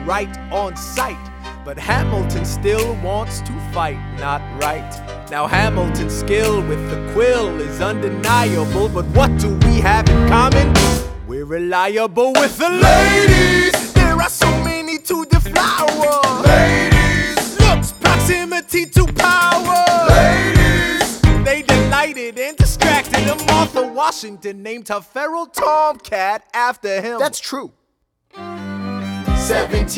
right on sight. But Hamilton still wants to fight, not right. Now Hamilton's skill with the quill is undeniable, but what do we have in common? We're reliable with the ladies. There are so many to deflower. Ladies. Looks, proximity to power. Ladies. They delighted and distracted, and Martha Washington named her feral tomcat after him. That's true. 17